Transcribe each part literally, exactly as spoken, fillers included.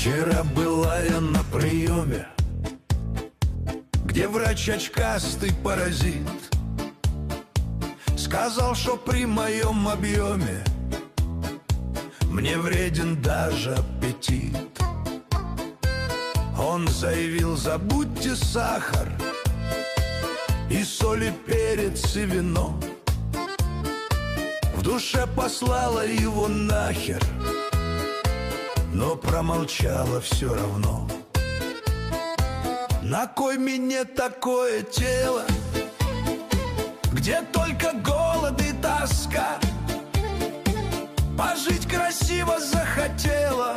Вчера была я на приеме, где врач очкастый паразит сказал, что при моем объеме мне вреден даже аппетит. Он заявил: забудьте сахар и соль, и перец, и вино. В душе послала его нахер, но промолчала все равно. На кой мне такое тело, где только голод и тоска? Пожить красиво захотела,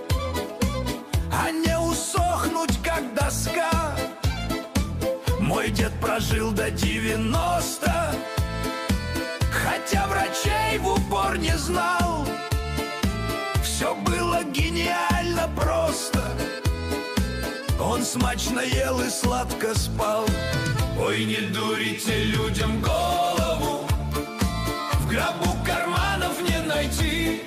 а не усохнуть, как доска. Мой дед прожил до девяноста, хотя врачей в упор не знал. Все было гениально просто. Он смачно ел и сладко спал. Ой, не дурите людям голову, в гробу карманов не найти.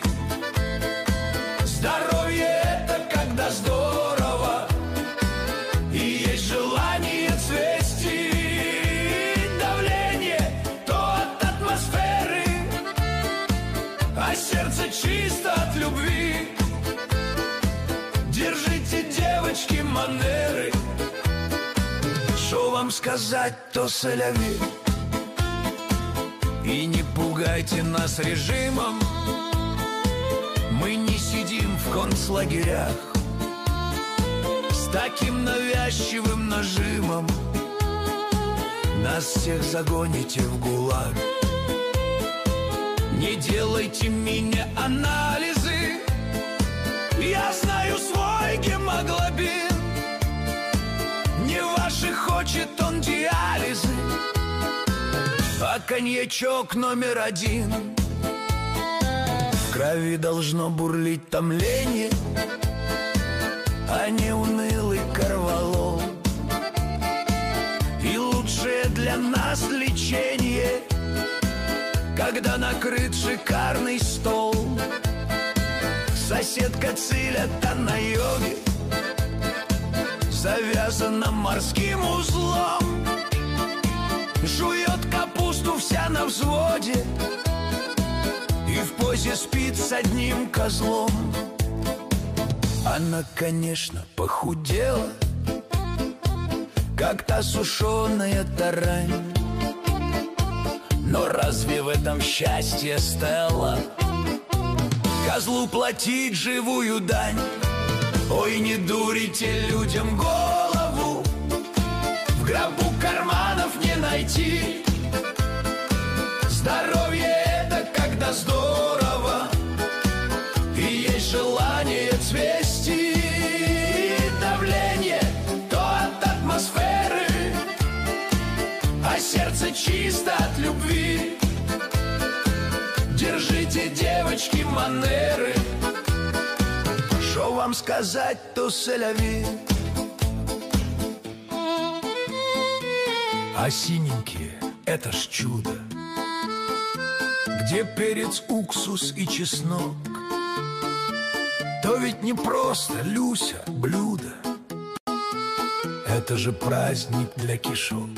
Здоровье — это когда здорово и есть желание цвести. Давление то от атмосферы, а сердце чисто от любви. Держите, девочки, манеры. Что вам сказать, то соляви. И не пугайте нас режимом. Мы не сидим в концлагерях с таким навязчивым нажимом. Нас всех загоните в ГУЛАГ. Не делайте мини-анализы. Я знаю свой гемоглобин. Не ваши хочет он диализы, а коньячок номер один. В крови должно бурлить томление, а не унылый корвалол. И лучшее для нас лечение, когда накрыт шикарный стол. Соседка Цилята на йоге завязана морским узлом, жует капусту вся на взводе и в позе спит с одним козлом. Она, конечно, похудела, как та сушеная тарань. Но разве в этом счастье, Стелла? Козлу платить живую дань. Ой, не дурите людям голову, в гробу карманов не найти. Здоровье — это когда здорово и есть желание цвести. Давление то от атмосферы, а сердце чисто от любви. Держите, девочки, манеры. Что вам сказать, то соляви. А синенькие — это ж чудо, где перец, уксус и чеснок. То ведь не просто, Люся, блюдо. Это же праздник для кишок.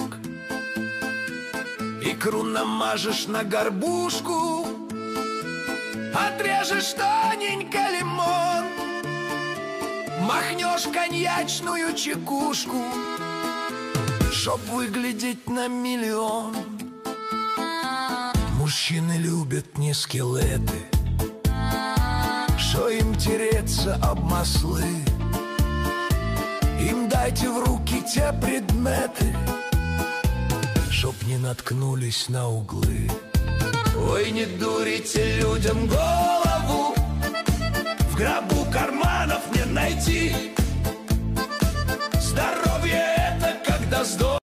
Икру намажешь на горбушку, отрежешь тоненько лимон, махнешь коньячную чекушку, чтоб выглядеть на миллион. Мужчины любят не скелеты, что им тереться об маслы. Им дайте в руки те предметы, чтоб не наткнулись на углы. Ой, не дурите людям голову, в гробу карманов не найти. Здоровье — это когда здорово